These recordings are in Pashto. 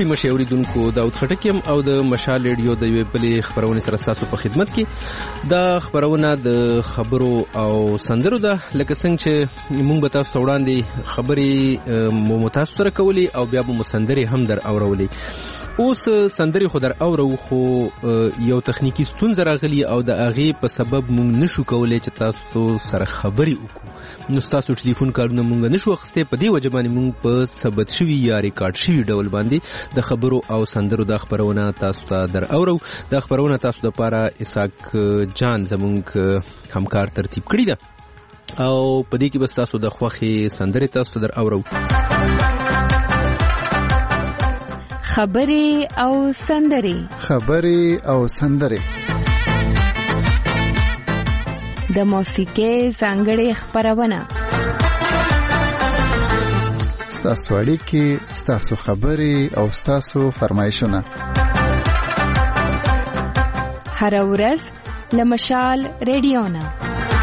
ستړي مشي اوریدونکو داود خټکیم او د مشال ریډیو د یوې بلې خبرونې سره ستاسو په خدمت کې دا خبرونه د خبرو او سندرو ده لکه څنګه چې موږ به تاسو ته وړاندې خبرې مو تاسو سره کولی او بیا به مو سندرې هم در اورولي. اوس سندرې خو در اورو خو یو تخنیکی ستونزه راغلی او د هغې په سبب موږ نشو کولی چې تاسو سره خبرې وکړو. نو ستاسو ټلیفون کارونه مونږ نشو اخیستی، په دې وجه باندې مونږ په ثبت شوي یا ریکارډ شوي ډول باندې د خبرو او سندرو دا خبرونه تاسو ته در اورو. دا خبرونه تاسو دپاره اسحاق جان زمونږ همکار ترتیب کړي ده او په دې کې بس تاسو د خوښې سندرې تاسو ته در اورو. خبرې او سندرې، خبرې او سندرې د موسیقۍ ځانګړې خپرونه. ستاسو اړیکې، ستاسو خبرې او ستاسو فرمایشونه هره ورځ له مشال ریډیو نه.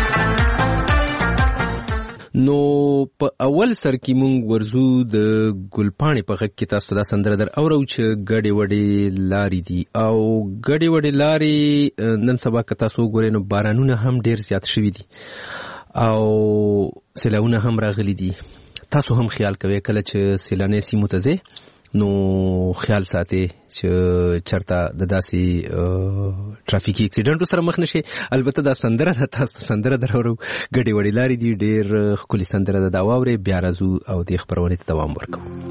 نو په اول سر کې مونږ ورزو د ګلپاڼې په غږ کې تاسو دا سندره در اورو چې ګډې وډې لارې دي او ګډې وډې لارې نن سبا که تاسو وګورئ نو بارانونه هم ډیر زیات شوي دي او سیلاونه هم راغلي دي. تاسو هم خیال کوئ کله چې سیلاني سیمو ته ځئ نو خیال ساتئ چې چرته د داسې ټرافیکي اکسیډنټو سره مخ نشئ. البته دا سندره ده، تاسو سندره در اورو، ګډې وډې لارې دي، ډېر ښکلې سندره ده. دا واورئ بیا راځو او دې خپرونې ته دوام ورکوو.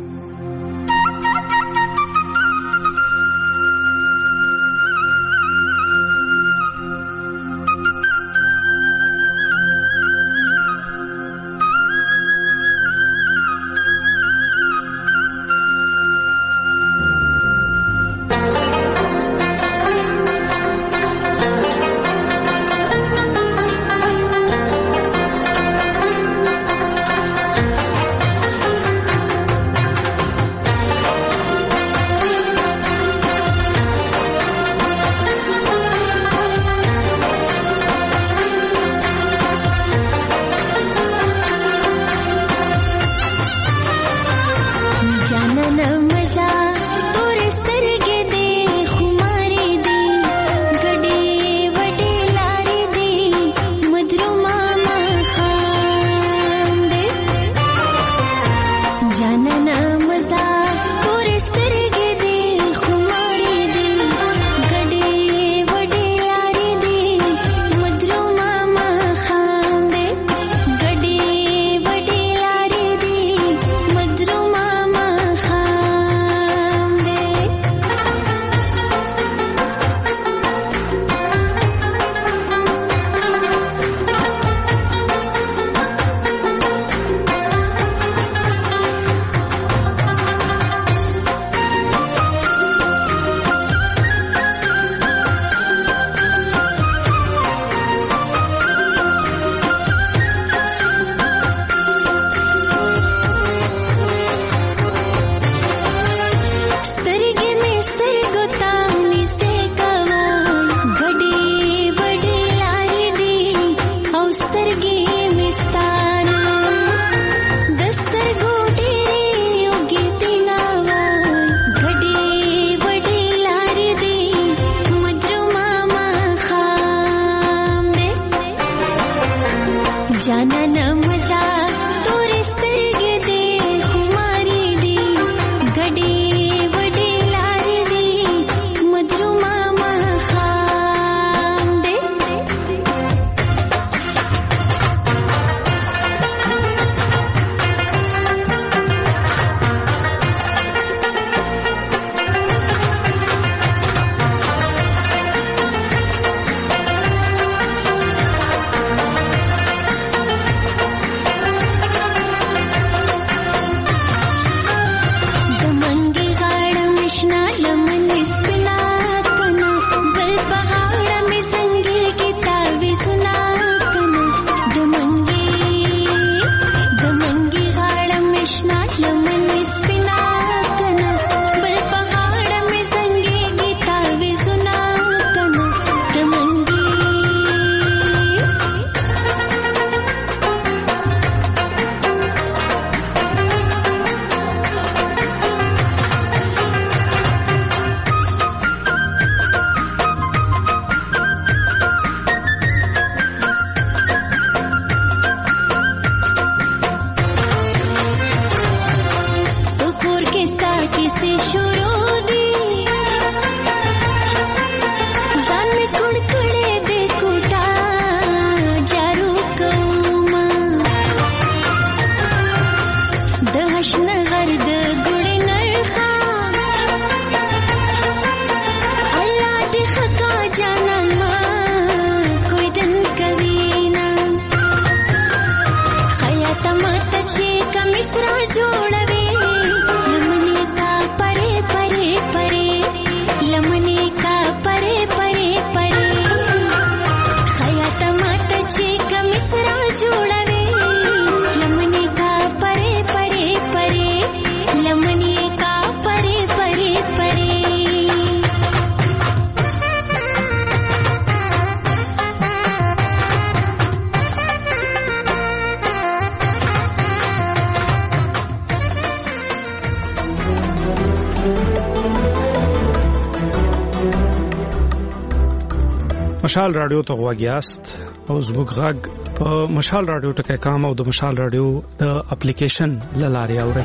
مشال رادیو ته غواګیاست او زموږ غږ په مشال رادیو ټکي کام او د مشال رادیو د اپلیکیشن لاري اوري.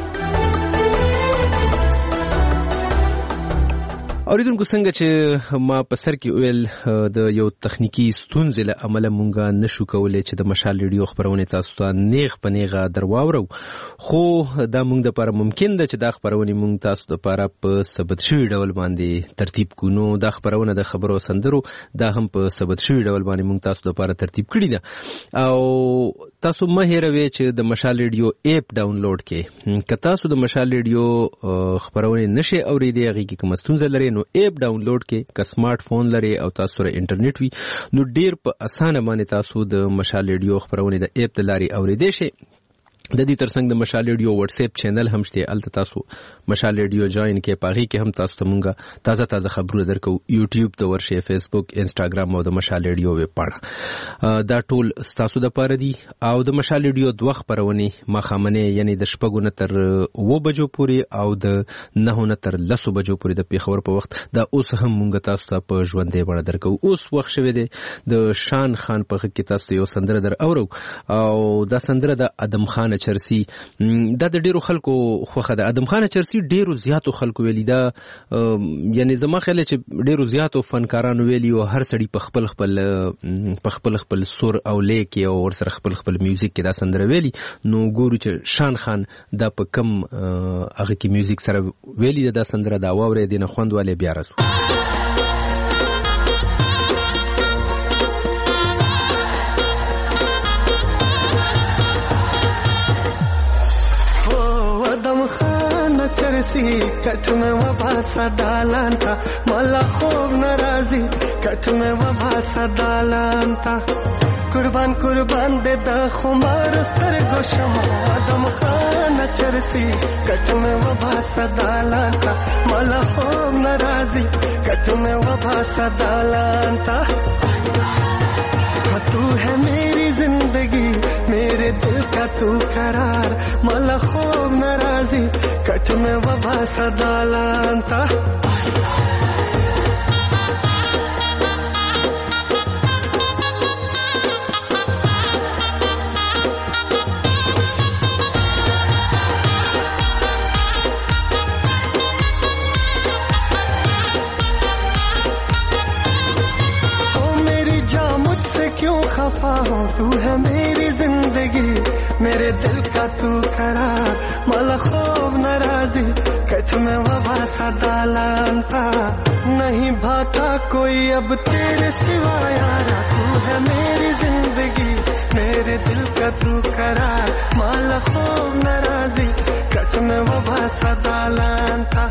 اوریدونکو څنګه چې ما په سر کې ویل د یو تخنیکی ستونزې له امله مونږه نشو کولای چې د مشال ریډیو خبرونه تاسو ته نیغ په نیغه درواورو، خو دا مونږ د لپاره ممکن ده چې دا خبرونه مونږ تاسو ته لپاره په ثبت شوی ډول باندې ترتیب کونو. دا خبرونه د خبرو سندرو دا هم په ثبت شوی ډول باندې مونږ تاسو لپاره ترتیب کړی ده او تاسو مه هېروئ چې د مشال ریډیو اپ ډاونلوډ کړئ. که تاسو د مشال ریډیو خبرونه نشئ اوریدئ، هغې کې کومه ستونزه لرئ نو اپ ډاونلوډ کې که سمارټ فون لري او تاسو سره انټرنیټ وي نو ډیر په اسانه باندې تاسو د مشال ریډیو خبرونه د اپ د لاري اوریدئ شئ. د دې ترڅنګ د مشال ریډیو واتس اپ چینل هم شته، الته تاسو مشال ریډیو جوائن کې پاغي کې هم تاسو ته مونږه تازه خبرونه درکو. یوټیوب ته ورشئ، فیسبوک، انستګرام او د مشال ریډیو ویب پاڼه دا ټول تاسو د پاره دي. او د مشال ریډیو دوه خبرونه مخامنه یعنی د شپږو نه تر 9 بجو پورې او د 9 نه تر 10 بجو پورې د پیښور په وخت دا اوس هم مونږه تاسو ته په ژوندې بڼه درکو. اوس وخت شوه دی د شان خان په کې تاسو یو سندره در اورو او دا سندره د ادم خان چرسی. دا د ډیرو خلکو خوخه ده. ادم خان چرسی ډیرو زیاتو خلکو ویلی دا، یعنی زما خیال چې ډیرو زیاتو فنکارانو ویلی او هر سړی په خپل سور او لیک او ور سره خپل میوزیک کې دا سندره ویلی. نو ګورو چې شان خان دا په کم هغه کې میوزیک سره ویلی دا سندره دا واوري دینه خوندواله بیا رسو. चरसी कठ में वबा सदालान था मला खूब नाराजी कठ में वबा सदालान था कुर्बान दे दा खुमार सर गोशमा आदम खान चरसी कठ में वबा सदालान था मला खूब नाराजी कठ में वबा सदालान था. तू है मेरी जिंदगी मेरे दिल का तू करार मला खूब नाराजी कठ में वबा सदालान था. खफा हो तू है मेरी जिंदगी मेरे दिल का तू करार मला खूब नाराजी कठ में वबा सदालान था. नहीं भाता कोई अब तेरे सिवा यारा तू है मेरी जिंदगी मेरे दिल का तू करार मला खूब नाराजी कठ में वबा सदालान था.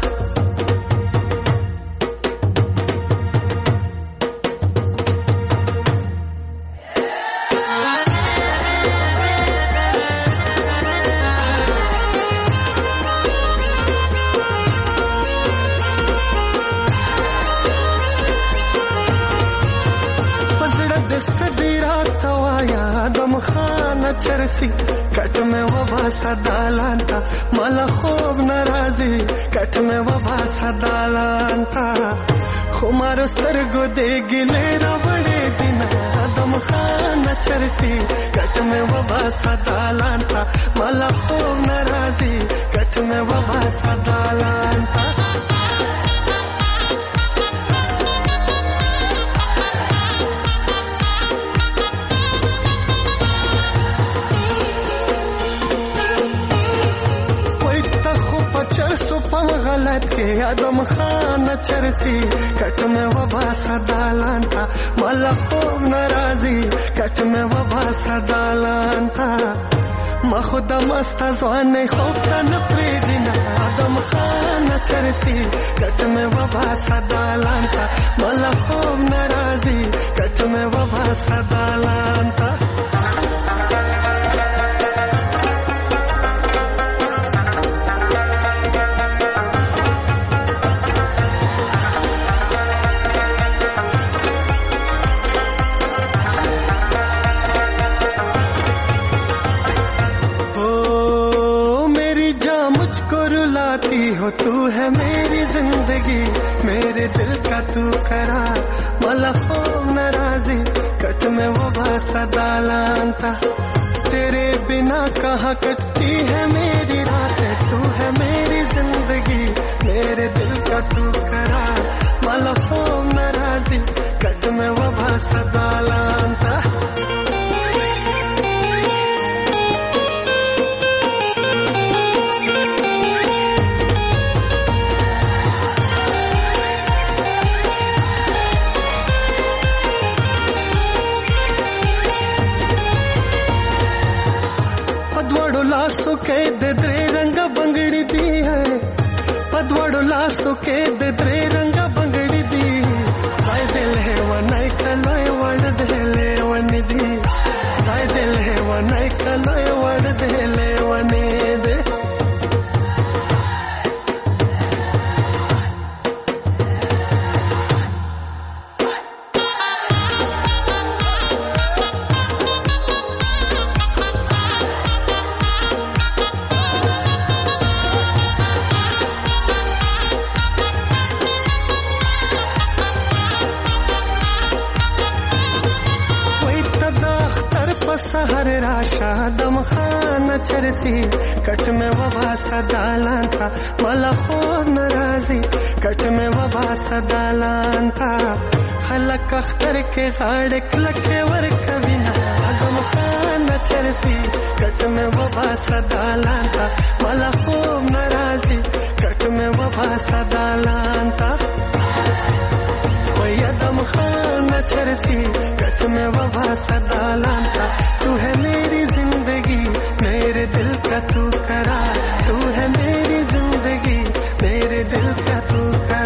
चरसी कट में वबा सदालान था मला खूब नाराजी कठ में वबा सदालान था. खुमारो सरगो दे गिले बड़े दिन आदम खान चरसी कठ में वबा सदालान था मला खूब नाराजी कठ में वबा सदालान था. गलत के आदम खान चरसी कठ में वबा सदालान था मला खूब नाराजी कठ में वबा सदालान था. खुदा मस्त ज़वाने खूब नफरी दिना आदम खान चरसी कठ में वबा सदालान था मला खूब नाराजी कठ में वबा सदालान था. हो तू है मेरी जिंदगी मेरे दिल का तू करार मला खूब नाराजी कट में वो भाषा दालांता तेरे बिना कहाँ कटती है मेरी रातें तू है मेरी जिंदगी मेरे दिल का तू करार मला खूब नाराजी कट में वो भाषा दालांता लासो के दे रंग बंगड़ी दी है पदवड़ो लासो के दे रंग बंगड़ी दी हाय दिल है वनाई कलोय वड़ देले वनिधि हाय दिल है वनाई कलोय वड़ देले वने दे सहर राशा दम खाना चरसी कट में वबा सदालान था मला खोर नाराजी कट में वबा सदालान था खलक अख्तर के गाड़े क्लके वर कविना दम खाना चरसी कट में वबा सदालान था मला खोर नाराजी कट में वबा सदालान था दम खाना चरसी कट में वबा सदालान था तू है मेरी जिंदगी मेरे दिल का तू करार तू है मेरी जिंदगी मेरे दिल का तू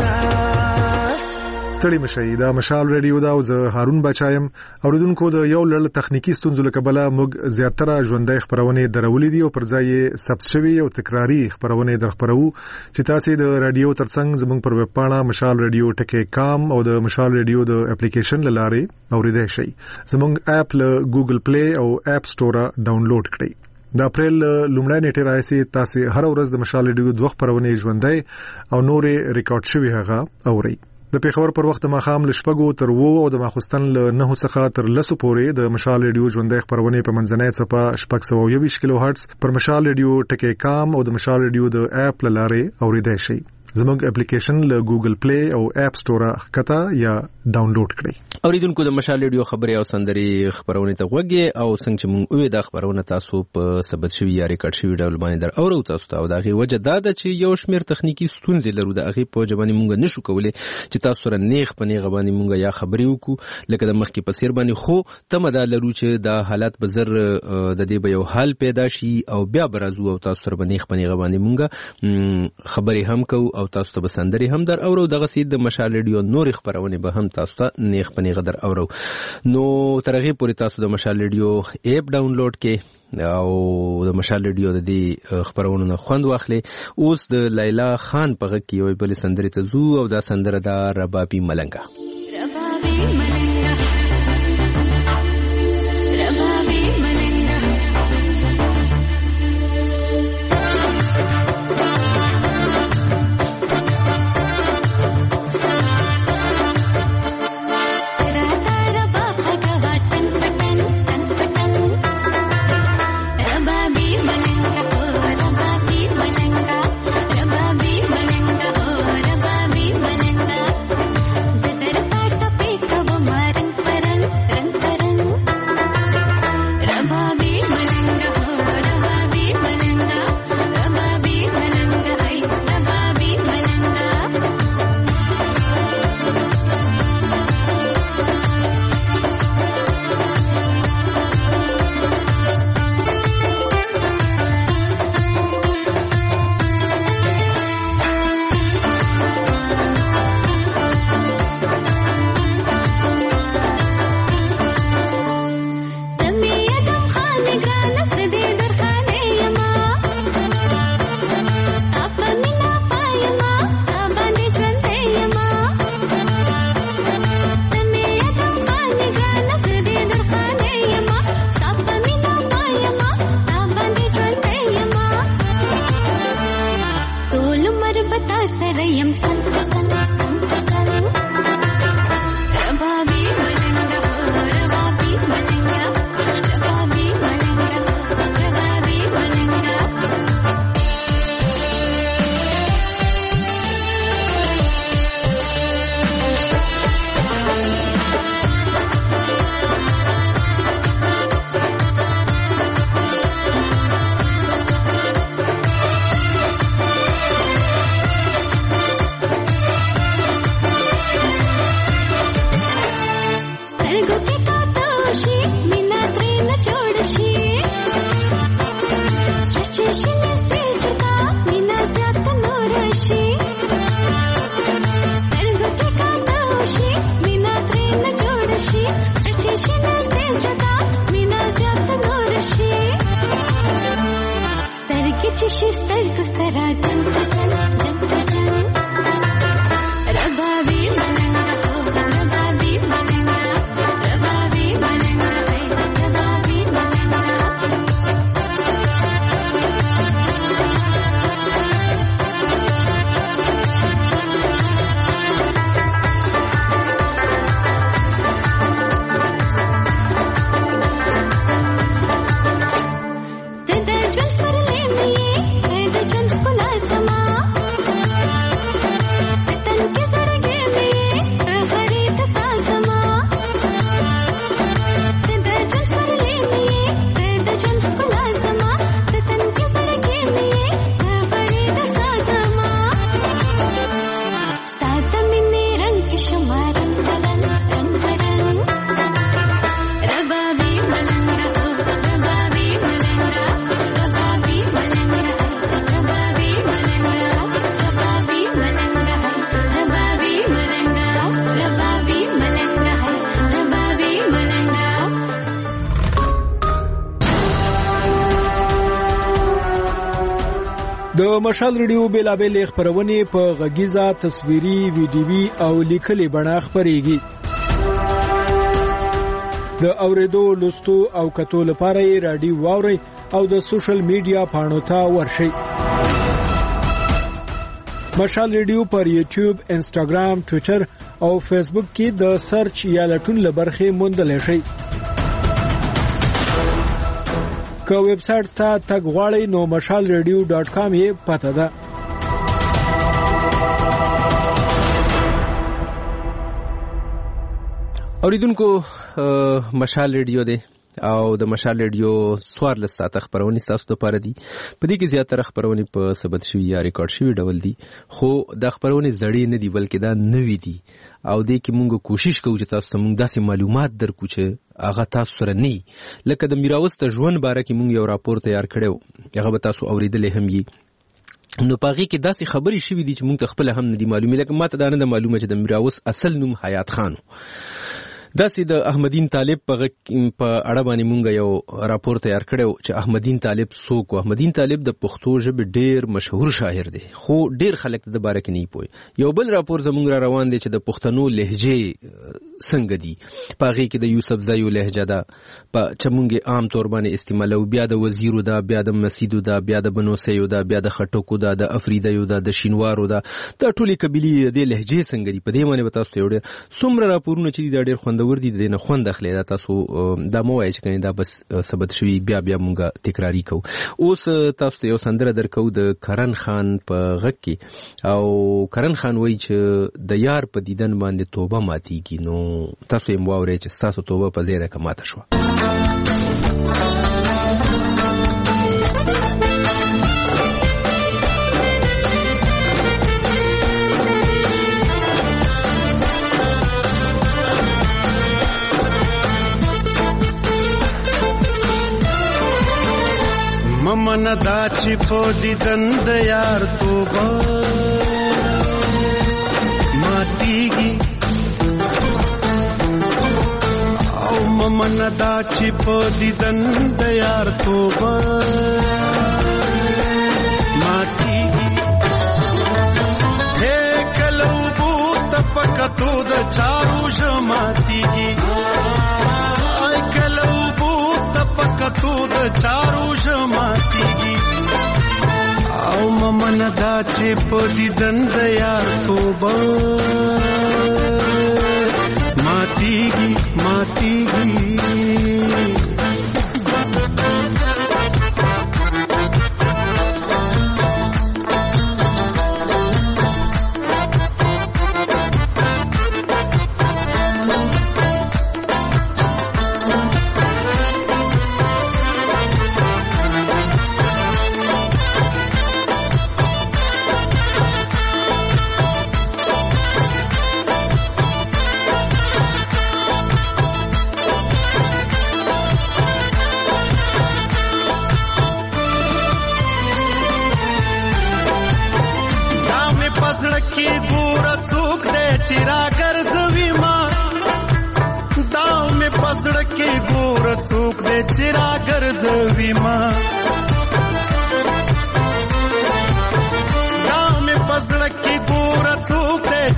करार ستړي مشي دا مشال ریډیو دا او زه هارون بچایم اوریدونکو د یو لړ تخنیکی ستونزو لکبله موږ زیاتره ژوندۍ خبرونه درولې دي او پر ځای ثبت شوی او تکراری خبرونه درخبرو چې تاسو د رادیو ترڅنګ زموږ پر ویب پاڼه مشال ریډیو ټکی کام او د مشال ریډیو د اپلیکیشن لاره اوریدای شئ زموږ اپ له ګوګل پلی او اپ سٹور ډاونلوډ کړئ د اپریل لومړی نیټه راځي تاسو هر ورځ د مشال ریډیو دوه خبرونه ژوندۍ او نورې ریکارډ شوی هغه اورئ د پیښور پر وخت ماخام لشپګو تر وو او د ماخستن له 9 څخه تر 10 پورې د مشال ریډیو ژوندۍ خبرونه په منځنۍ صفه شپږ 120 کیلو هرتز پر مشال ریډیو ټکی کام او د مشال ریډیو د اپ لاره اوریدای شئ زموږ اپلیکیشن له ګوګل پلی او اپ سٹور ښکته یا ډاونلوډ کړئ اوریدونکو د مشال ریډیو خبري او سندري خبرونه ته وګورئ او څنګه چې موږ وې دا خبرونه تاسو په ثبت شوی یا ریکارډ شوی ډول باندې در اورو تاسو ته او دا غي وجه دا ده چې یو شمیر تخنیکی ستونزې لرو د هغه په ځواني موږ نشو کولای چې تاسو سره نیغ په نیغه باندې موږ یا خبري وکړو لکه د مخکې په سیر باندې خو تم دا لرو چې دا حالت بزر د دې به یو حل پیدا شي او بیا برازو او تاسو سره نیغ په نیغه باندې موږ خبري هم کو او تاسو ته سندري هم در اورو دغه سید د مشال ریډیو نور خبرونه به هم تاسو ته نیغ په نیغه در اورو نو ترغه پوری تاسو د مشال ریډیو اپ ډاونلوډ کې او د مشال ریډیو د دې خبرونو نه خوند واخلي اوس د لیلا خان په غږ کې یو بل سندري ته زو او دا سندره د ربابي ملنګا Zedar د مشال ریډیو بیلابل خبرونه په غږیزه تصویري ویډیوي او لیکلي بڼه خبريږي. د اوریدو لوستو او کتو لپاره رادیو واوري او د سوشل میډیا پاڼو ته ورشئ. مشال ریډیو پر یوټیوب، انسټاګرام، ټوئیټر او فیسبوک کې د سرچ یا لټون لبرخه موندل شي. که ویب سټ ته تګ غواړئ نو mashalradio.com یې پته ده. اوریدونکو مشال ریډیو دی او د مشال ریډیو 14 ساعت خبرونه تاسو ته پاره دي. په دې کې زیاتره خبرونه په ثبت شوی یا ریکارډ شوی ډول دي، خو د خبرونه زړې نه دي بلکې دا نوې دي او دې کې موږ کوشش کوو چې تاسو ته موږ داسې معلومات درکو چې هغه تاسو سره نه لکه د میراوس ته ژوند باره کې موږ یو راپور تیار کړو، هغه به تاسو اوریدلې هم یي. نو پاغي کې داسې خبرې شوې دي چې موږ ته خپل هم نه دي معلومه، لکه ماته دا نه معلومه چې د میراوس اصل نوم حیات خان داسې د احمدین طالب په اړه باندې مونږ یو راپور تیار کړو چې احمدین طالب څوک و. احمدین طالب د پښتو ژبې ډیر مشهور شاعر دی، خو ډیر خلک د باره کې نه پوي. یو بل راپور زمونږ را روان دی چې د پښتنو لهجه څنګه دي، پاغي کې د یوسف زایو لهجه ده په چمونګه عام طور باندې استعمالو، بیا د وزیرو ده، بیا د مسیدو ده، بیا د بنوسیو ده، بیا د خټکو ده، د افریدیو ده، د شینوارو ده، د ټولي قبيله د لهجه څنګه دي. په دې باندې تاسو ته وړي څومره راپورونه چې د ډیر خوندور دي، د نه خوند اخلي. دا تاسو دا مو وایي چې کني دا بس ثبت شوی بیا مونږه تکراری کو. اوس تاسو ته یو سندره درکو د کرن خان په غږ کې، او کرن خان وایي چې د یار په دیدن باندې توبه ماتيږي. نو تاسو یې مواوري چې تاسو توبه په زیاده کماته شو. ممن دا چې په دیدن د یار توبه ماتیږي، او ممن دا چې په دیدن د یار توبه ماتیږي. هې کلو بوت پکتو د چارو ژماتیږي، ای کلو بوت پکتو د چارو ژماتیږي، او ممن دا چې په دیدن د یار توبه ماتیږي ماتیږي.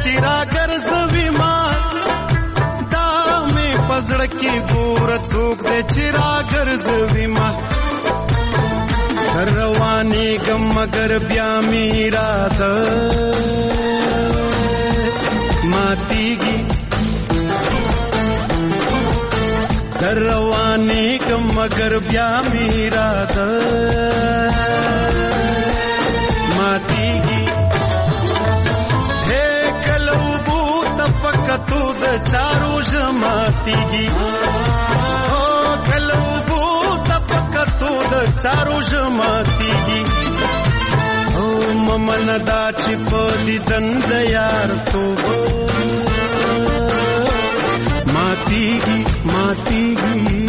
چیرا ګرځوي ما دا مې پزړه کې ګور څوک دې چیرا ګرځوي ما رواني ګم مگر بیا میرا د ماتيږي رواني ګم مگر بیا میرا د ماتيږي هي کلو بو تفکتو د چارو جماتيږي چارو جماتيږي او ممن دا چې په دې دند یار توب ماتيږي ماتيږي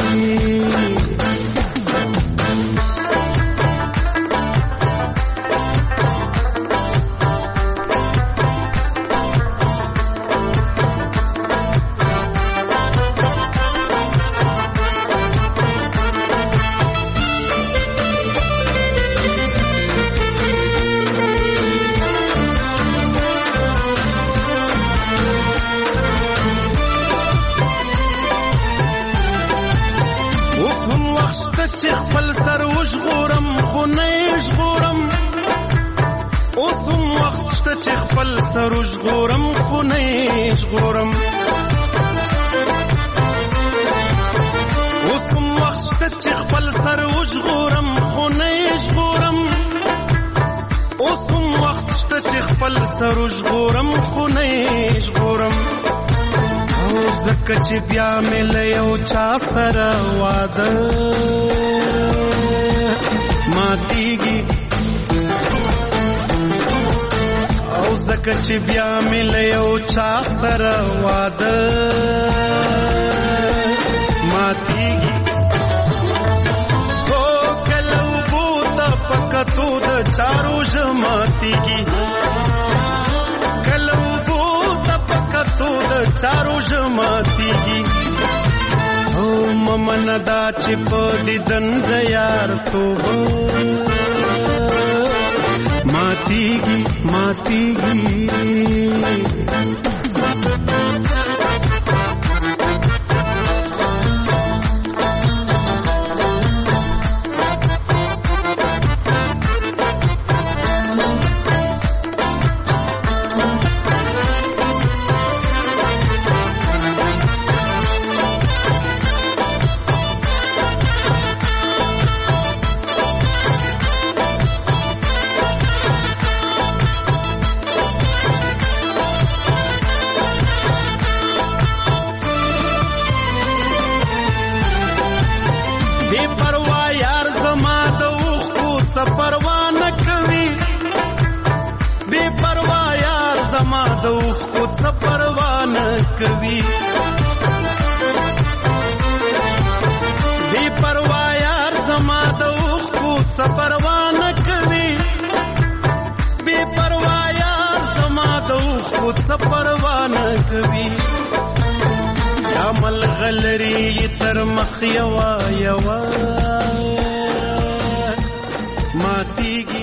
چې خپل سر وژغورم خو نه ژغورم اوس هم وخت شته چې خپل سر وژغورم خو نه ژغورم اوس هم وخت شته چې خپل سر وژغورم خو نه ژغورم اوس هم وخت شته چې خپل سر وژغورم خو نه ژغورم زکه چې بیا مې له یو چا سره واده ماتيږي او زکه چې بیا مې له یو چا سره واده ماتيږي او کله وبوته پکتو د چارو ژماتيږي چارو جماتيږي او ممن دا چې په دې دند یار توب ماتيږي ماتيږي کوي بے پروا یار زما د اوخ کو سپروانه کوي بے پروا یار زما د اوخ کو سپروانه کوي عمل غلري تر مخ یوا یوا ماتيږي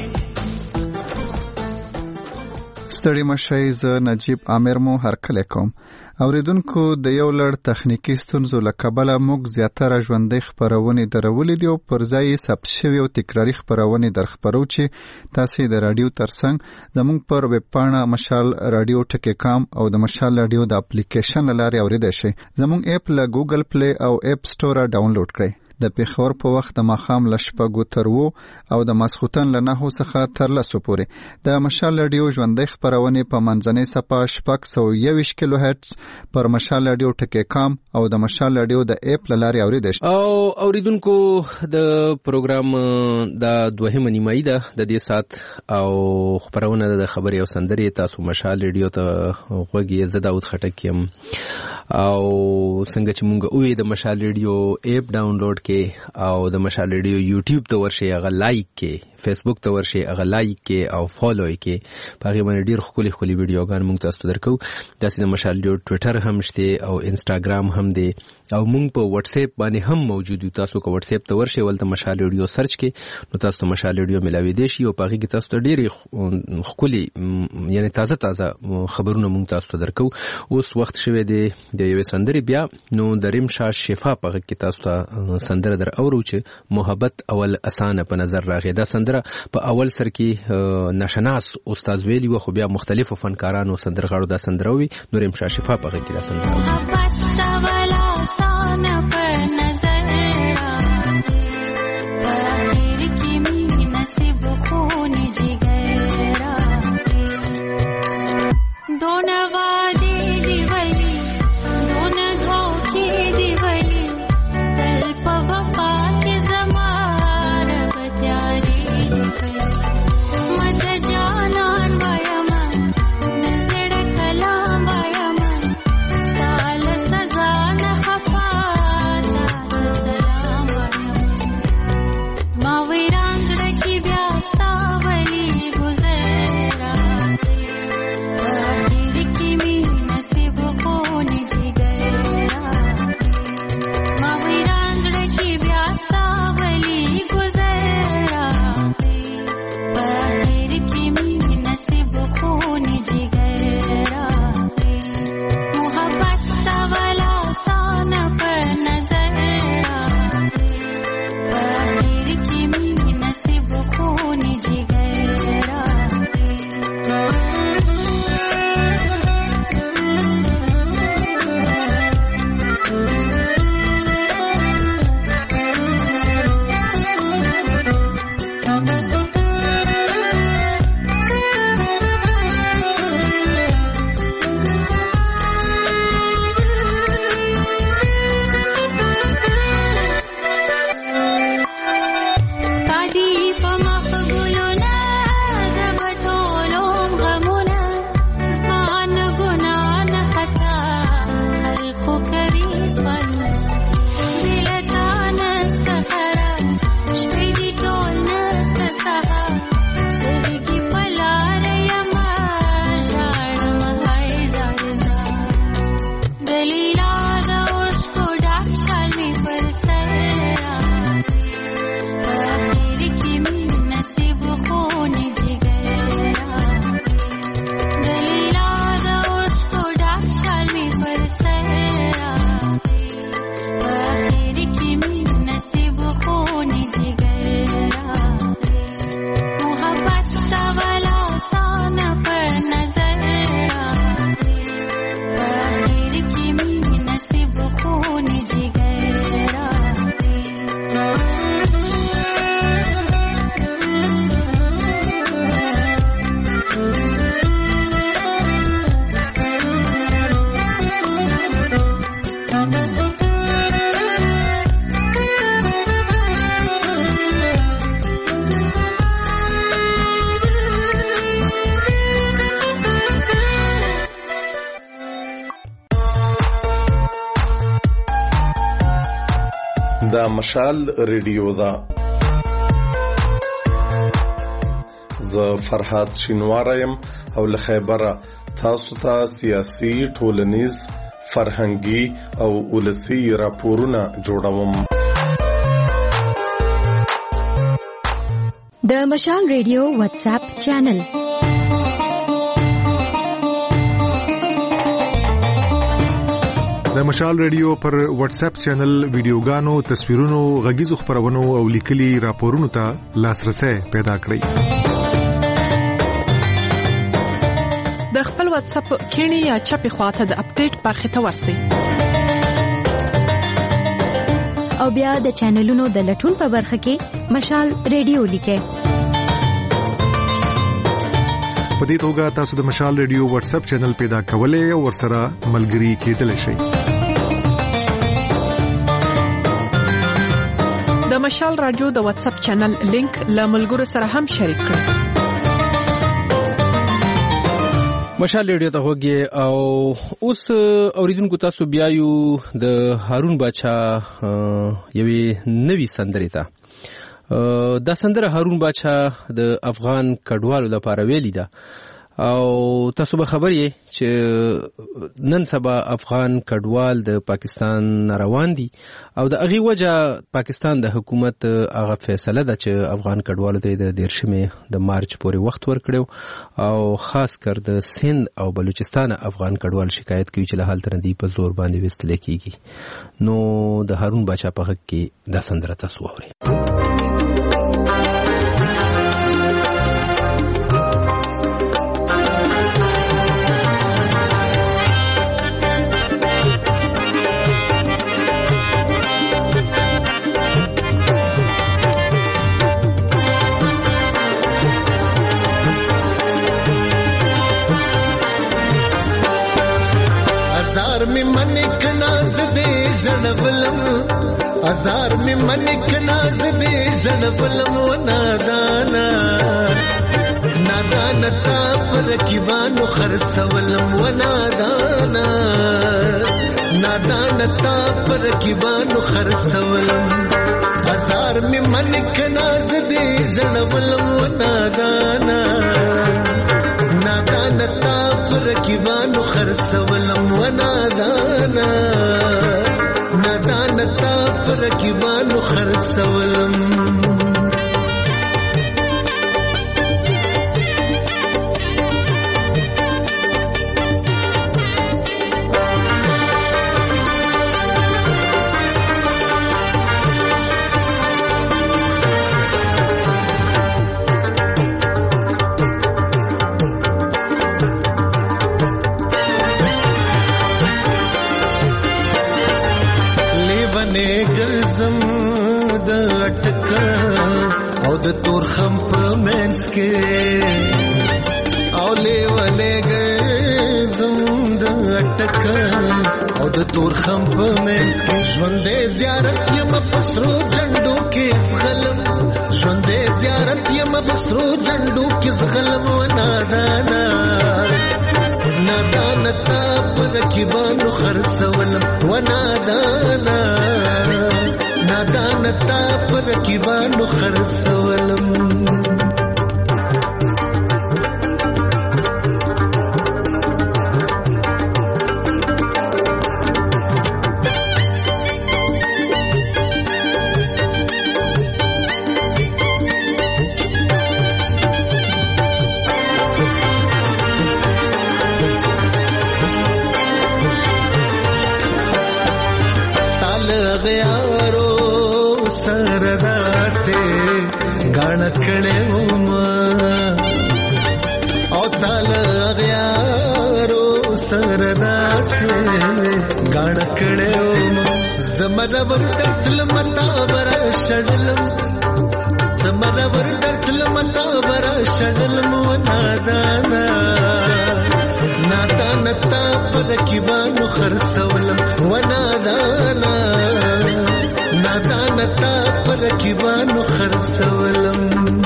ستړي مشي ز نجیب عامر مو هرکله کوم اوریدونکو د یو لړ تخنیکی ستونزو له کبله موږ زیاتره ژوندۍ خپرونې درولې دي او پر ځای یې ثبت شوي او تکراري خپرونې درخپرو چې تاسې د راډیو ترڅنګ زموږ پر ویب پاڼه مشال راډیو ټکی کام او د مشال راډیو د اپلیکیشن له لارې اوریدای شئ. زموږ اپ له ګوګل پلی او اپ سټوره ډاونلوډ کړئ. د پیښور په وخت د ماښام له 6 تر 9 او د ماسخوتن له 9 څخه تر 10 پورې د مشال راډیو ژوندۍ خپرونې په منځنۍ صفحه 621 کیلو هرتز پر مشال راډیو ټکی کام او د مشال راډیو د اپ له لارې اوریدئ شئ. او اوریدونکو د پروګرام د دوهمه نیمایي ده د دې سات او خبرونه د خبري او سندري تاسو مشال راډیو ته غوږی زه داود خټک يم او څنګه چې مونږ اوې د مشال راډیو اپ ډاونلوډ کې او د مشال ریډیو یوټیوب ته ورشي هغه لایک کې، فیسبوک ته ورشي هغه لایک کې او فالو کې. په هغه باندې ډیر خولي ویډیوګان موږ تاسو ته درکو. داسې د مشال ریډیو ټوئیټر هم شته او انستګرام هم دی او موږ په واتس اپ باندې هم موجود یو. تاسو کو واتس اپ ته ورشي ولته مشال ریډیو سرچ کې نو تاسو ته مشال ریډیو ملاوي دي شي او په هغه کې تاسو ته ډیر خولي یعنی تازه خبرونه موږ تاسو ته درکو. اوس وخت شوه دی د یو سندري بیا نو د رمشا شفا په کې تاسو ته سندره در اورو چې محبت اول اسانه په نظر راغی. دا سندره په اول سر کې ناشناس استاد ویلی و خو بیا مختلفو فنکارانو سندرغاړو دا سندره وی. نو رمشا شفا په کې دا سندره محبت اول اسانه په نظر راغی کی می نصیب خون جگر دون وادی دی ولی دون دھوکے دی ولی دل پا وفا کے زمان بتیاری دی مت جانان وایا من نزد کلام وایا من سال سزا نہ خفا سال سلام وایا من ما ویران رکی بیاستا ولی گزرا دا مشال ریډیو دا ز فرحات شینوارم او له خیبره تاسو ته سیاسي ټولنیز فرهنګي او ولسی راپورونه جوړوم. د مشال ریډیو واتس اپ چینل د مشال ریډیو پر واتس اپ چینل ویډیوګانو، تصویرونو، غږیزو خبرونو او لیکلي راپورونو ته لاسرسي پیدا کړئ. د خپل واتس اپ کینی یا چپی خواته د اپډیټ برخه ته ورسئ او بیا د چینلونو د لټون په برخه کې مشال ریډیو لیکئ. په دې توګه تاسو د مشال ریډیو واتس اپ چینل پیدا کولای او ورسره ملګري کېدلی شئ. د مشال رادیو د واتس اپ چینل لینک له ملګرو سره هم شریک کړئ. مشال ریډیو ته وګورئ او اوس اوریدونکو تاسو بیا یو د هارون باچا یوې نوې سندرې ته دا سندره هارون باچا د افغان کډوالو لپاره ویلي ده او تاسو به خبر یې چې نن سبا افغان کډوال د پاکستان روان دي او د هغې وجه پاکستان د حکومت هغه فیصله ده چې افغان کډوالو ته د 13 د مارچ پورې وخت ورکړو او خاص کر د سند او بلوچستان افغان کډوال شکایت کوي چې له حالت نه دی په زور باندې وستل کیږي نو د هارون باچا په حق کې دا سندره تاسو اورئ ازار می منک ناز دے جلبلم و نادانا نادانا تا پر کیبانو خرسولم و نادانا نادانا تا پر کیبانو خرسولم ازار می منک ناز دے جلبلم و نادانا نادانا تا پر کیبانو خرسولم و نادانا نادانتا پر رکیبانو خرسولم تور خم په منځ کې ژوندې زیارت یم پسرو جنډو کې زغلم ژوندې زیارت یم پسرو جنډو کې زغلم و نادانا نادانا تا پر کیبانو خرڅولم و نادانا نادانا تا پر کیبانو خرڅولم زمرور درتل متا برا شړلم زمرور درتل متا برا شړلم و نادانا نادانا تا پر کیبانو خرڅولم و نادانا نادانا تا پر کیبانو خرڅولم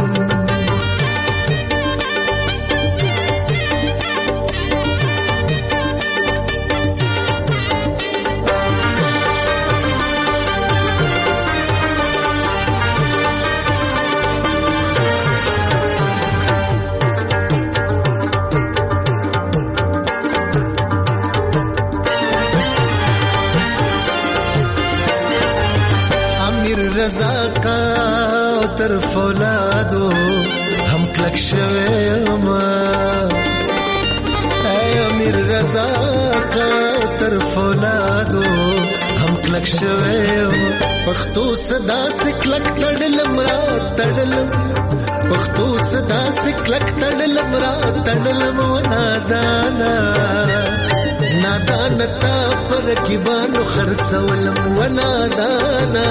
طرف اولادو هم کلک شویم ای امیر رضا کا طرف اولادو هم کلک شویم پښتو صدا سکلک تړلم را تړلم پښتو صدا سکلک تړلم را تړلم و نادانا نادانا تا پر کیبانو خرڅولم و نادانا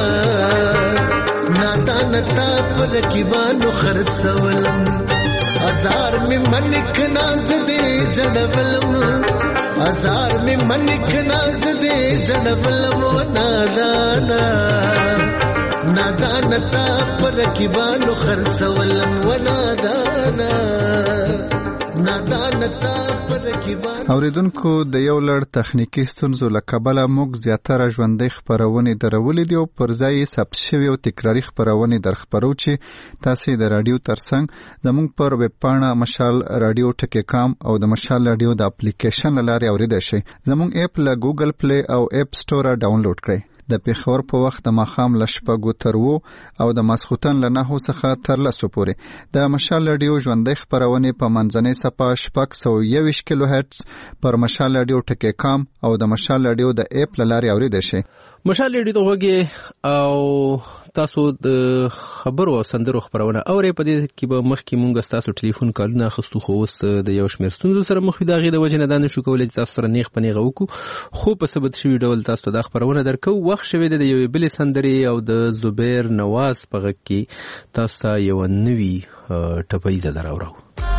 نادانا تا پر کیبانو خرڅولم ازار می منک ناز دې جړولم ازار می منک ناز دې جړولم و نادانا نادانا تا پر کیبانو خرڅولم و نادانا نادانتا پرکیبان. اوریدونکو د یو لړ تخنیکی ستونزو له کبله موږ زیاتره ژوندۍ خپرونې درولې دي او پر ځای یې ثبت شوي او تکراري خپرونې درخپرو چې تاسې د راډیو ترڅنګ زموږ پر ویب پاڼه مشال راډیو ټکی کام او د مشال راډیو د اپلیکیشن له لارې اوریدای شئ. زموږ اپ له ګوګل پلی او اپ سټوره ډاونلوډ کړئ. د پیښور په وخت د ماښام له 6 تر 9 او د ماسخوتن له 9 څخه تر 10 پورې د مشال راډیو ژوندۍ خپرونې په منځنۍ صفحه 621 کیلو هرتز پر مشال راډیو ټکی کام او د مشال راډیو د اپ له لارې اوریدای شئ. مشال راډیو ته وګورئ او تاسو د خبرو او سندرو خبرونه اورئ. په دې کې به مخکې مونږ تاسو ټلیفون کالونه اخستو، خو اوس د یو شمېر ستونزو سره مخ یو. د هغې د وجې نه دا نشو کولی چې تاسو سره نیغ په نیغه وکړو، خو په ثبت شوي ډول تاسو ته دا خبرونه درکو. وخت شوی دی د یوې بلې سندرې او د زبیر نواز په غږ کې تاسو ته یوه نوي ټپیزه دراوړو.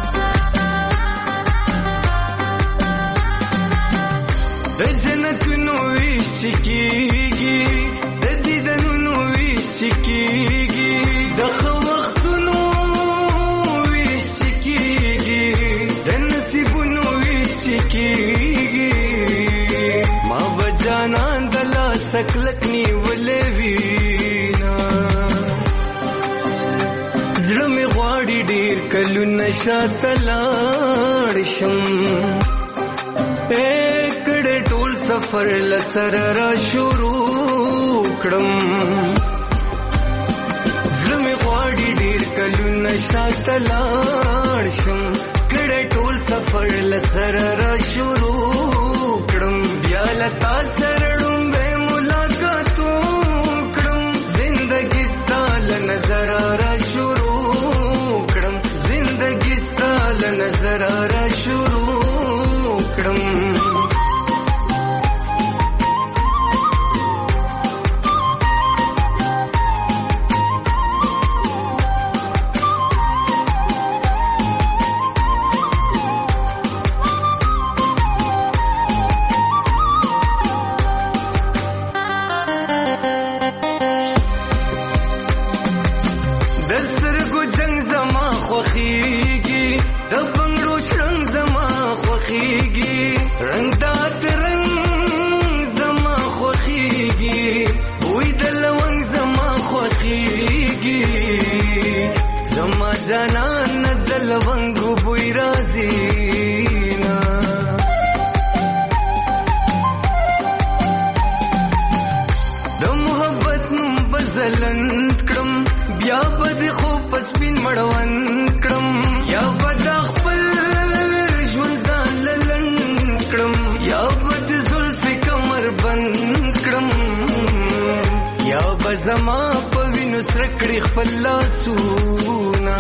د جنتونو ویش کیږي، د دیدنونو ویش کیږي، د ښه وختونو ویش کیږي، د نصیبونو ویش کیږي. ما به جانان د لاس کلک نیولې وینا، زړه مې غواړي ډېر کلونه شاته لاړ شم. ټول سفر لسر را شروع کړم، زړه مې غواړي ډېر کلونه شاته لاړ شم. کړه ټول سفر لسر را شروع کړم، بیا له تا سره ړومبی ملاقات وکړم. زندګي ستا له نظره را شروع کړم، زندګي ستا له نظره را شروع کړم. جانان د لونګو بوی راځي نا، د محبت نوم بزلند کړم، بیا به د خوب په سپین مړوند کړم. یا به د خپل ژوند ځان للند کړم، یا به د زلفې کمر بند کړم. یا به زما په وینو سره کړي خپل لاسونه،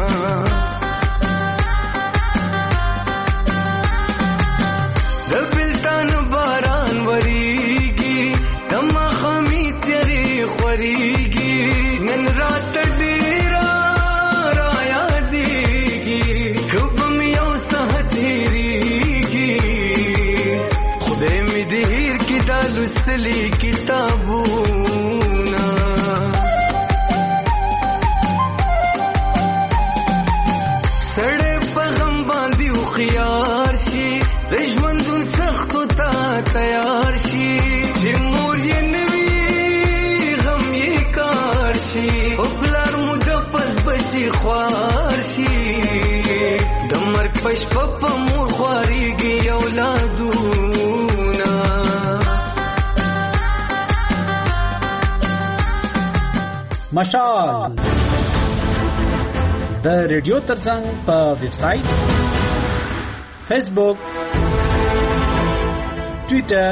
د بلتان باران وریږي، د ماښامي تیارې خورېږي. نن راته ډېره رایادېږي، که به مې یو ساعت هېرېږي. خدای مې دې هېر کړي دا لوستلي کتابونه. سړی په غم باندې هوښیار شي، د ژوندون سختو ته تیار شي. چې مور یې نه وي غم یې کار شي، په پلار مو د پس بچي خوار شي. د مرګ په شپه په مور خوارېږي اولادونه. مشال د ریډیو ترڅنګ په ویب سټ، فیسبوک، ټویټر،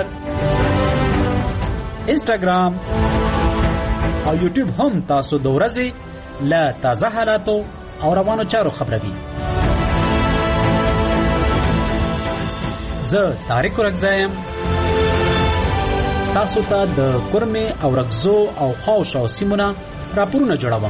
انسټاګرام او یوټیوب هم تاسو د ورځې له تازه حالاتو او روانو چارو خبروي. زه طارق رکزایم، تاسو ته د کورمه او رکزو او خواوش او سیمونه راپورونه جوړوم.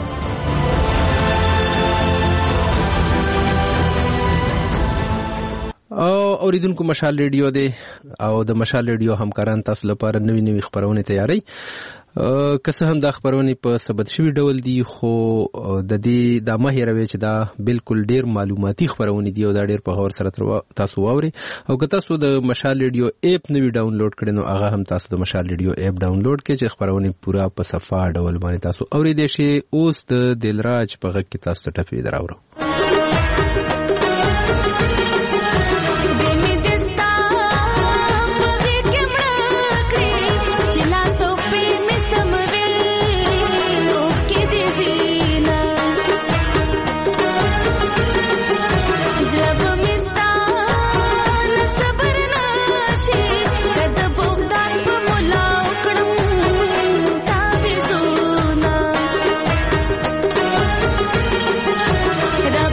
اوریدونکو مشال ریډیو دی او د مشال ریډیو همکاران تاسو لپاره نوې خبرونه تیاری که څه هم دا خبرونه په ثبت شوی ډول دي خو د دې د ماهروي چې دا بالکل ډیر معلوماتي خبرونه دي او دا ډیر په هور سره تاسو واوري او که تاسو د مشال ریډیو اپ نوې ډاونلوډ کړئ نو هغه هم تاسو د مشال ریډیو اپ ډاونلوډ کړئ چې خبرونه پورا په صفه ډول باندې تاسو اوریدئ شي. اوس د دلراج په غږ کې تاسو ته ټپې دراوړو. Da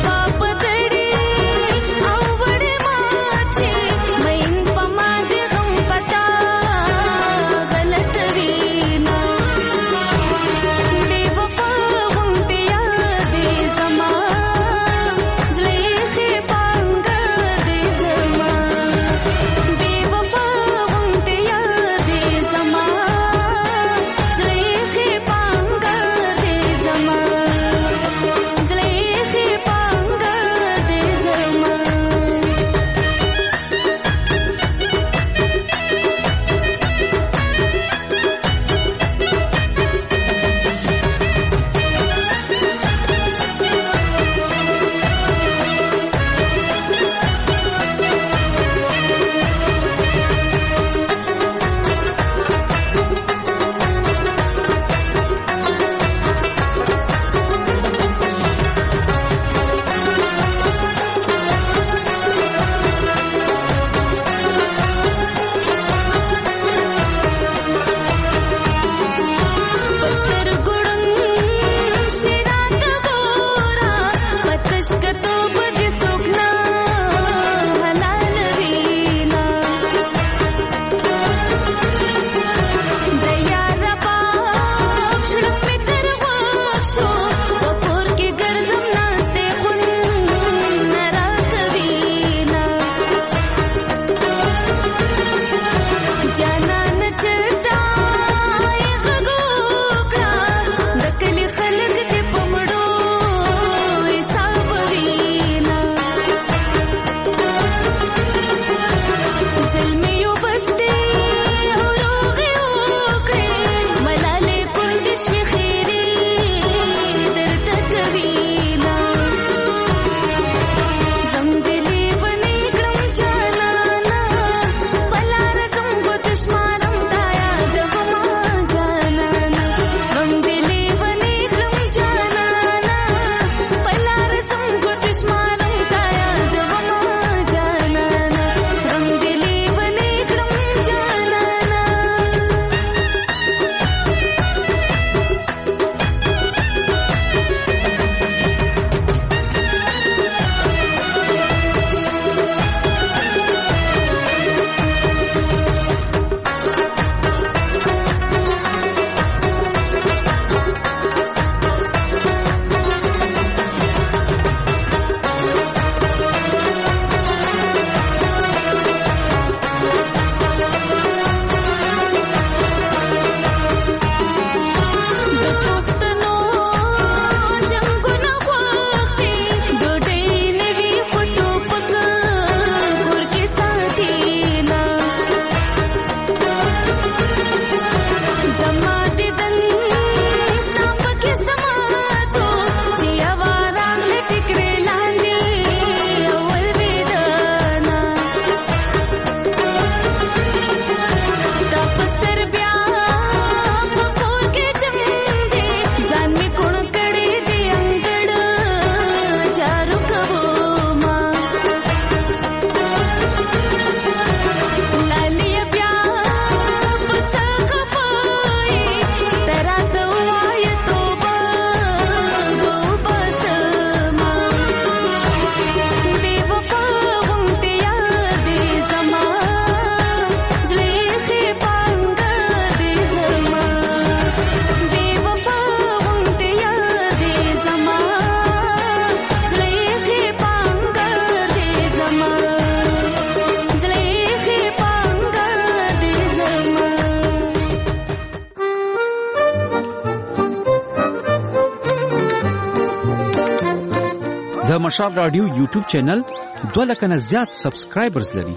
د مشال رادیو یوټیوب چینل 2 لک نه زیات سبسکرایبرز لري.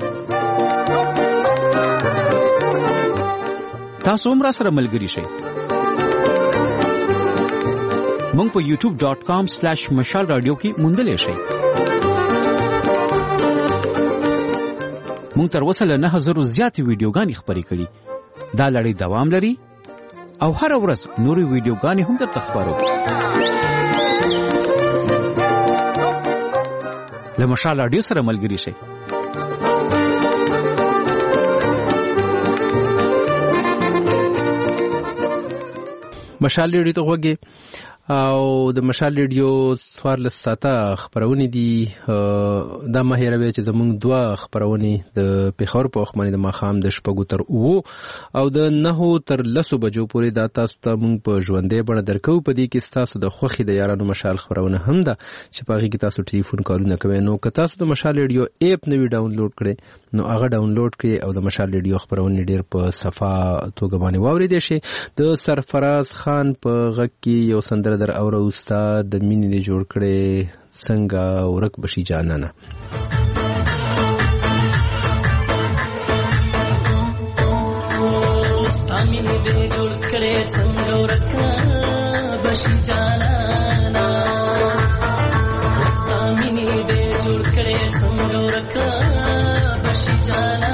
تاسو هم راسره ملګري شئ. مونږ په youtube.com/مشال رادیو کې موندلې شئ. مونږ تر اوسه له 9000 زیاتې ویډیوګانې خپرې کړي. دا لړۍ دوام لري او هر ورځ نورې ویډیوګانې هم درته خپرو. له مشال رادیو سره ملګري شئ. مشال ریډیو ته غوږی او د مشال ریډیو 14 ساعته خبرونه دي. دا مه هېروئ چې زموږ 2 خبرونه د پیښور په وخت باندې د ماښام د 6 تر 9 او د 9 تر 10 بجو پورې دا تاسو ته موږ په ژوندې بڼه درکو. په دې کې تاسو د خوخي د یارانو مشال خبرونه هم ده چې په هغه کې تاسو ټلیفون کارونه کوئ. نو که تاسو د مشال ریډیو اپ نوی ډاونلوډ کړئ نو هغه ډاونلوډ کړئ او د مشال ریډیو خبرونه ډیر په صفه توګه باندې واوریدئ شي. د سرفراز خان په غږ کې یو سندره در اوره استاد د مینې دی جوړ کړي څنګه ورک بشي جانانه. ستا مینې دی جوړ کړي څنګه ورک بشي جانانه. ستا مینې دی جوړ کړي څنګه ورک بشي جانانه.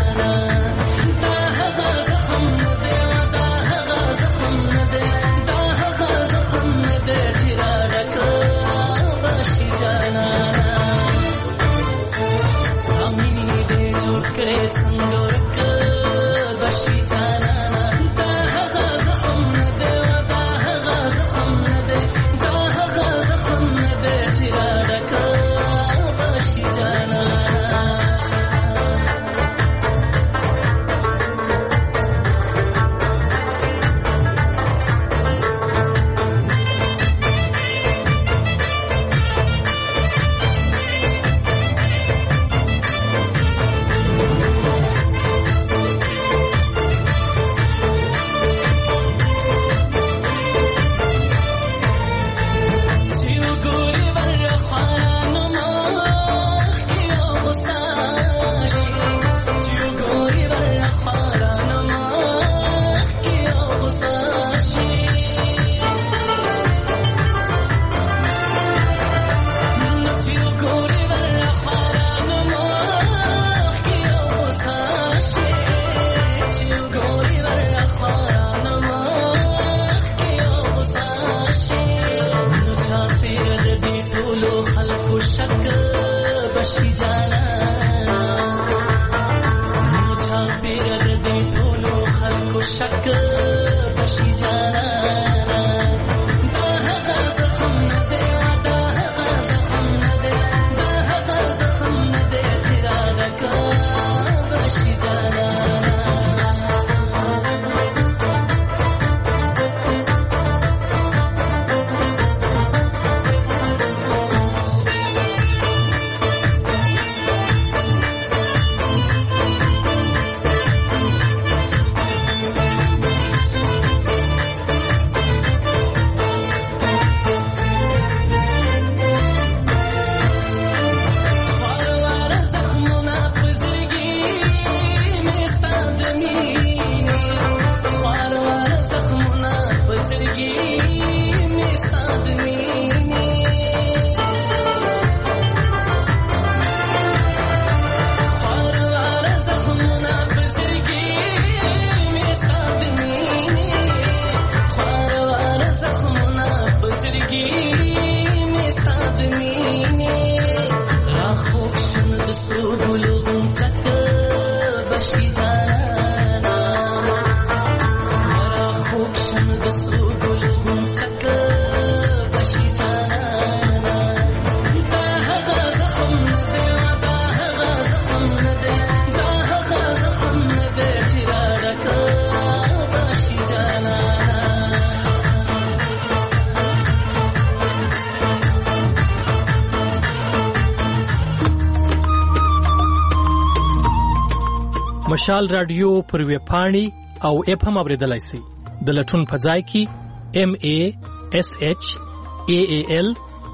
مشال رادیو پر ویب پاڼې او اپ هم اوریدلای شئ. د لټون په ځای کې MASHAAL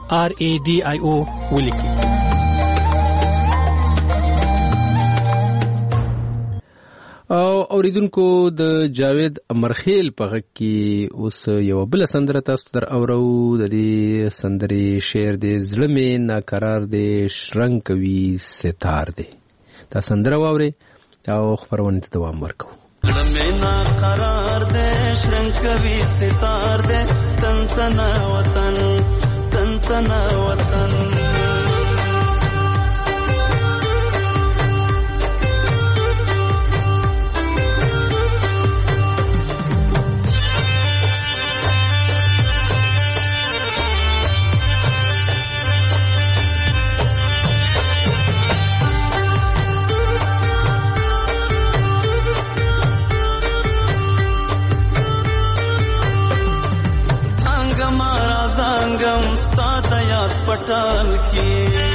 RADIO ولیکئ. او اوریدونکو د جاوید امرخیل په غږ کې اوس یو بل سندره تاسو در اورو. د دې سندرې شعر د زړه مې ناقرار دی شرنګ کوي ستار دی. دا سندره واورئ او خپرونې ته دوام ورکوو. زړه مې ناقرار دی شرنګ کوي ستار دی تن تنا وطن تن تنا وطن. पटाल की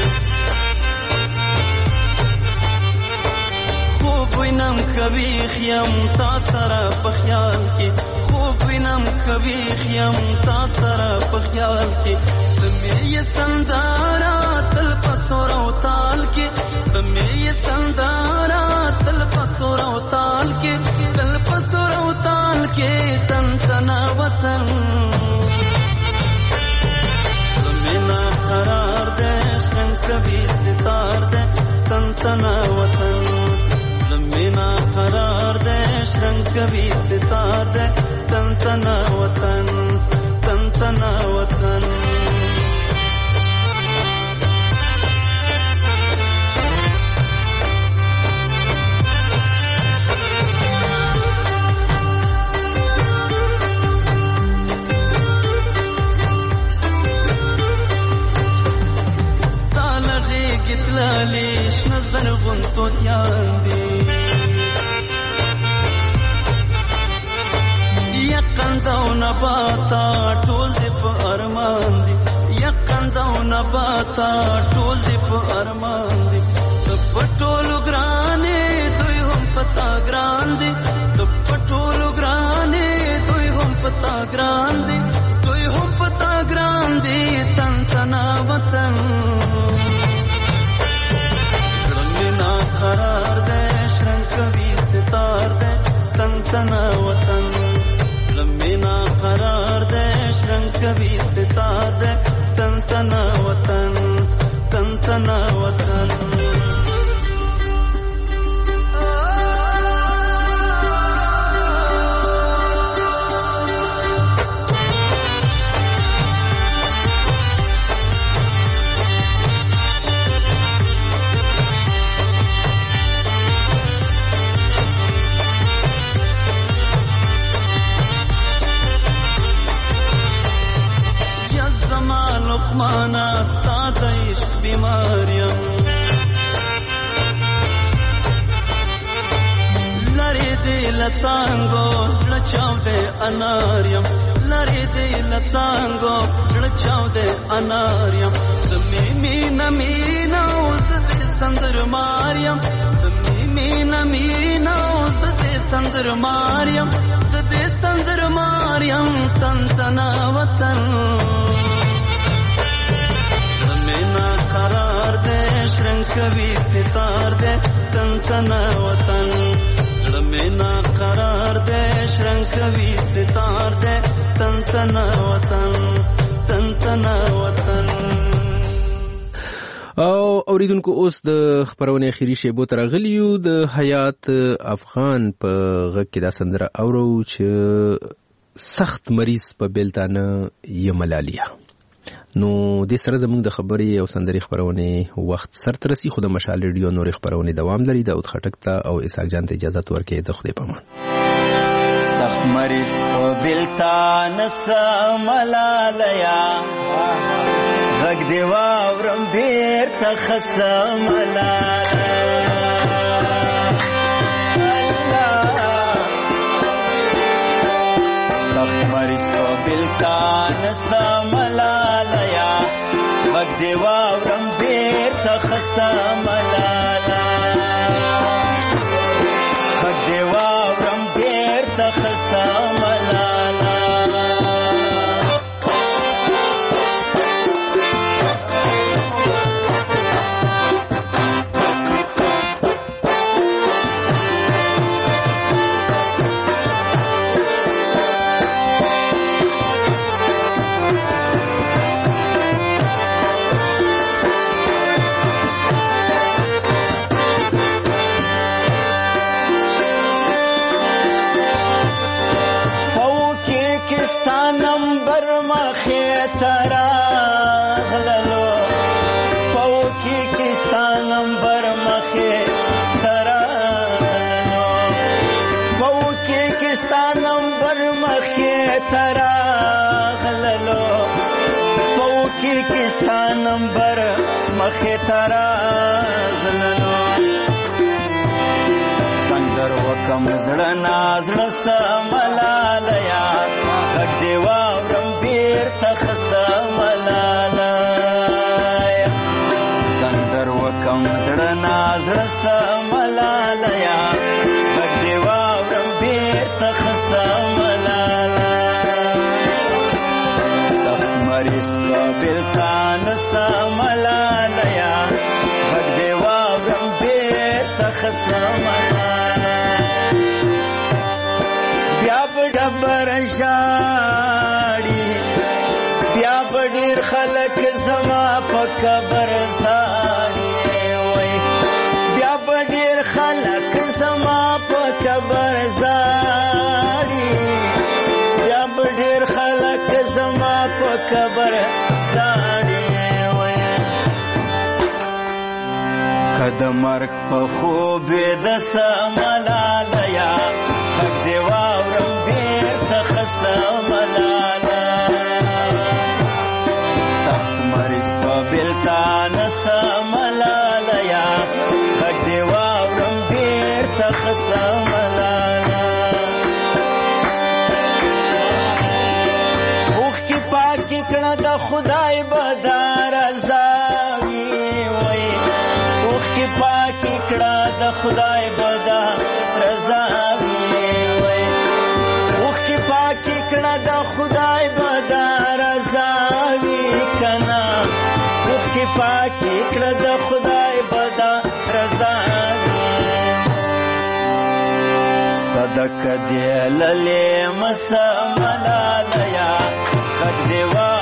खूब विनम कभी खियम ता सरा पख्याल की खूब विनम कभी खियम ता सरा पख्याल की तुम्हें ये संदारा तल पसोरा ताल की तुम्हें ये संदारा तल पसोरा ताल की तल पसोरा ताल के तन तना वतन قرار دے شرنگ کبھی ستار دے تن تنا وطن. لمینا قرار دے شرنگ کبھی ستار دے تن تنا وطن تن تنا وطن. ليش نزل غنطو دياندي يقندا ونباتا طول دي بأرمان دي يقندا ونباتا طول دي بأرمان دي دبطولو غراني دويهم پتا غراندي دبطولو غراني دويهم پتا غراندي دويهم پتا غراندي تن تنا وطن. قرار دے شرنگ کبھی ستار دے تن تنا وطن. لمینا قرار دے شرنگ کبھی ستار دے تن تنا وطن تن تنا وطن. لقمانا استاد عشق بیماریم لری دی لڅانګو لچاو دے اناریم لری دی لڅانګو لچاو دے اناریم. زمي مینا مینا زدي سندر ماریم زمي مینا مینا زدي سندر ماریم زدي سندر ماریم تن تنا وطن. قرار دے شرنگ کبھی ستار دے تن تنا وطن. لمینا قرار دے شرنگ کبھی ستار دے تن تنا وطن تن تنا وطن. او اوریدونکو اوس د خبرونې اخیری شیبو تر غلیو د حیات افغان په غږ کې دا سندره اورو چې سخت مریض په بیلتانه یملالیا. نو د سره زموږ د خبرې او سندري خبرونه وخت سره ترسي. خو د مشال ریډیو نورې خبرونه دوام لري. داود خټک ته او اسحاق جان ته اجازه ورکړئ. د خدای په امان. سخت مریض په بلتان سملالیا غږ دی واورم بیر ته خسملالیا سخت مریض په بلتان سملالیا غږ دی واورم بیر ته خسملالیا غږ دی واورم بیر ته خسملالیا مخې تراغللو پوکی کستا نمبر مخې تراغللو پوکی کستا نمبر مخې تراغللو پوکی کستا نمبر مخې تراغللو سندر وکم زړه نازړه سملالیا غږ دې واورم بیرته ښه سملالیا سندر وکم زړه نازړه سملالیا غږ دې واورم بیرته ښه سملالیا سخت مریض په بېلتان سملالیا غږ دې واورم بیرته ښه سملالیا بیا په ډبر ژاړي بیا په ډېر خلک زما په قبر ژاړي وای بیا په ډېر خلک زما په قبر ژاړي بیا په ډېر خلک زما په قبر ژاړي وای که د مرګ په خوب د سملالیا غږ دې واورم بیرته ښه سملالیا سخت مریض په بېلتان سملالیا غږ دې واورم بیرته ښه سملالیا اوښکې پاکې کړه د خدای به دا رضا وي وای اوښکې پاکې کړه د خدای به دا رضا کړه د خدای به دا رضا وي کنه اوښکې پاکې کړه د خدای به دا رضا وي صدقه دې للې مسملالیا غږ دې